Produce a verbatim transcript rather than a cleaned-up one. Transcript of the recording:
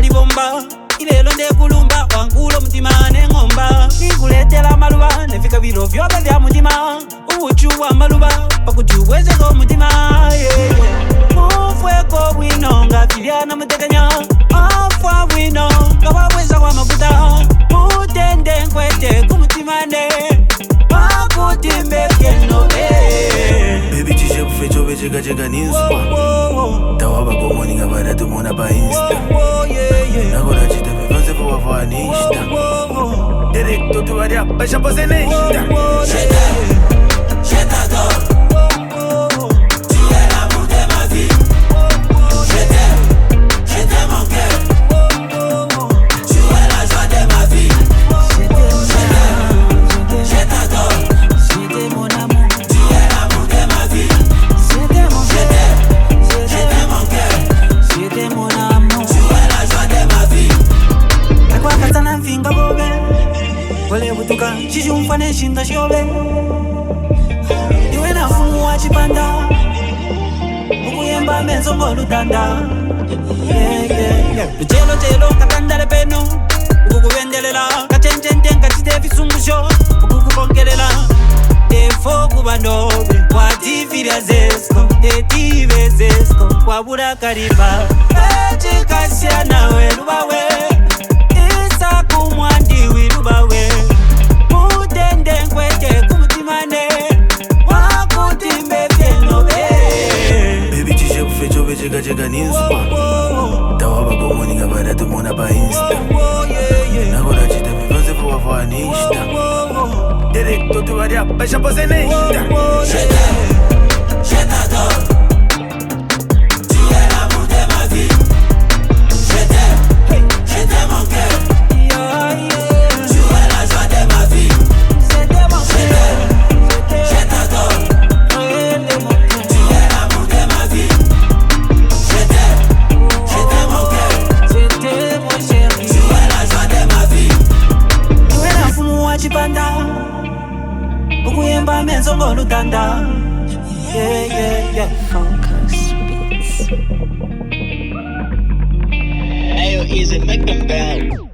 libomba ilelo ndekulumba wangulo mutima nengomba nikuletela maluba nefika biro vyobe vya mutima ubuchu wa maluba pakujuwezeko mutima mufweko bwinonga filiana mutekanya afwa bwino ngawaweza kwa mafuta mutende nkwete kumutimane pakutimbe fyeno Baby chiche bufecho becheka cheka ninspa Tawaba komoni ngabada tumona pa insta Nagora chita vivanze fwa fwa nishta Directo tu varia pasha pose nishta Je t'adore, tu es l'amour de ma vie. Je t'aime, je t'aime mon cœur. Tu es la joie de ma vie. Je t'aime, je t'adore. C'était mon amour. Tu es l'amour de ma vie. C'était mon cœur. Je t'aime mon cœur. C'était mon amour. Tu es la joie de ma vie. Takwa katana finga bobe. Wale butuka chijumfane shinda shobe. Iwe na fumu wa chipanda ukuyemba menzo ngolutanda yeah, yeah, yeah. Luchelo chelo katandale peno ukukubendelela kachenchente nkachite visungusho ukukukongelela defo kubandobe watifirya zesko tetive zesko wabura kariba echikasya nawe lubawe isa kumwandiwi lubawe mutende nkwete kumutimane Cheka cheka ninspa Tawaba komoni ngabada tumona pa insta Nagora chita vivanze fwa fwa nishta Directo tu varia pasha pose nishta Je t'aime, je t'adore. Tu es l'amour de ma vie. Je t'aime, je t'aime mon cœur. Tu es la joie de ma vie. Je t'aime, je t'adore. Tu es l'amour de ma vie. Chipanda ukuyemba menzo ngolutanda yeah yeah yeah Focus Beats. Ayo, easy, make them bounce.